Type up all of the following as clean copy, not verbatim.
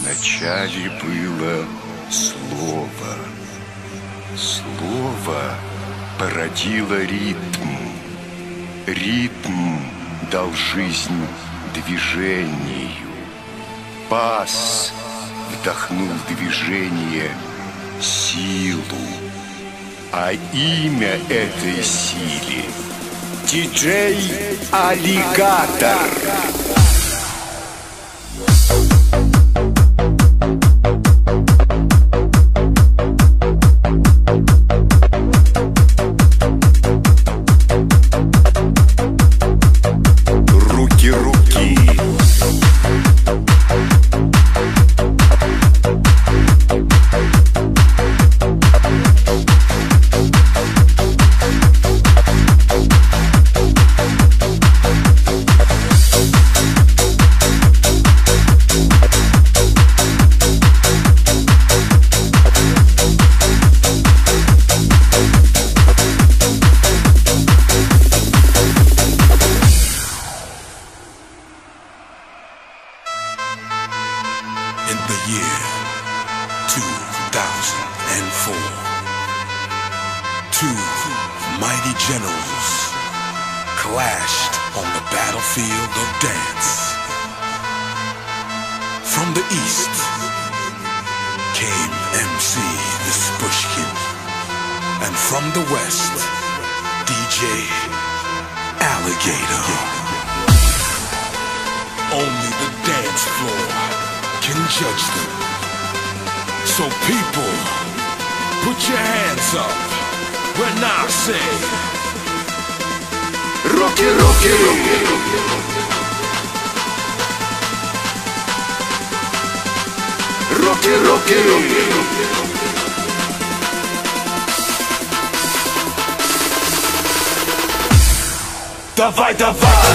Вначале было слово. Слово породило ритм. Ритм дал жизнь движению. Бас вдохнул в движение силу. А имя этой силе — диджей Аллигатор. In the year 2004, two mighty generals clashed on the battlefield of dance. From the east came MC Vispushkin, and from the west, DJ Alligator. Only the dance floor can judge them. So people, put your hands up when I say Руки, руки! Руки, руки! Давай, давай!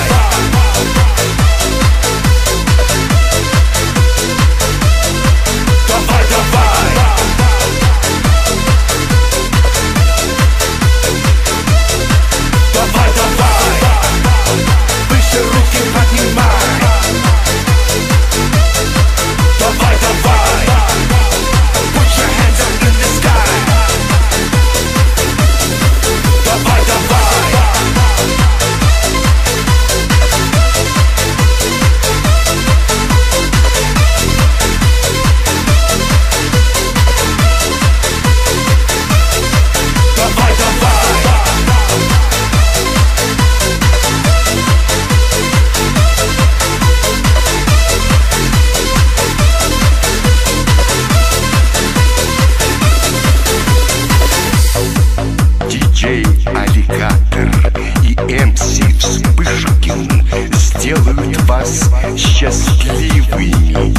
Аллигатор и МС Вспышкин сделают вас счастливыми.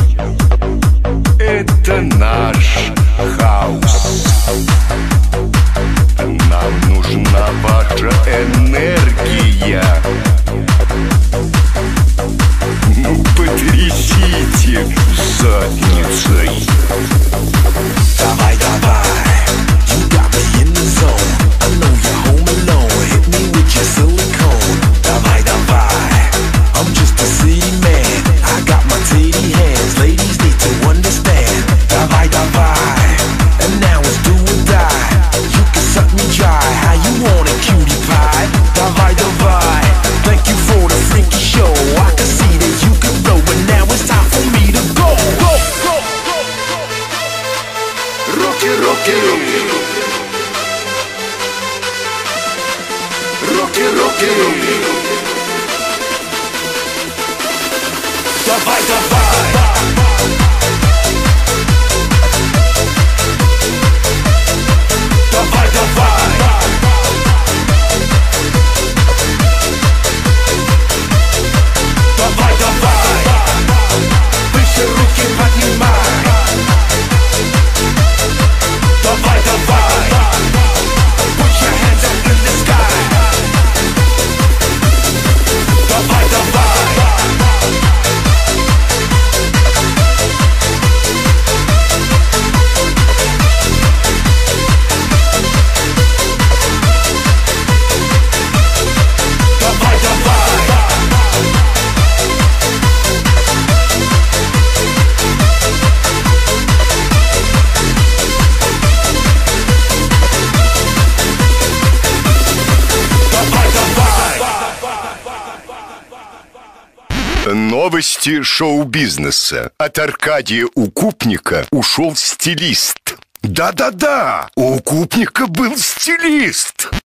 Это наш хаус. Нам нужна ваша энергия. Потрясите задницей. Давай, давай. You got me in the zone. I know you're home alone. Hit me with your silicone. Давай, давай. I'm just a city man. I got my Новости шоу-бизнеса. От Аркадия Укупника ушел стилист. Да-да-да, у Укупника был стилист.